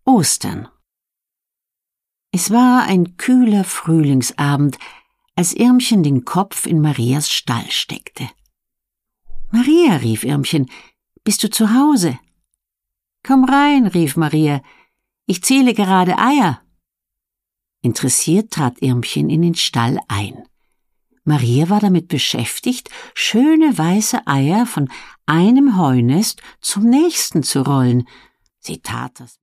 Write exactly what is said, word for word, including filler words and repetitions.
Ostern. Es war ein kühler Frühlingsabend, als Irmchen den Kopf in Marias Stall steckte. »Maria«, rief Irmchen, »bist du zu Hause?« »Komm rein«, rief Maria, »ich zähle gerade Eier.« Interessiert trat Irmchen in den Stall ein. Maria war damit beschäftigt, schöne weiße Eier von einem Heunest zum nächsten zu rollen. Sie tat das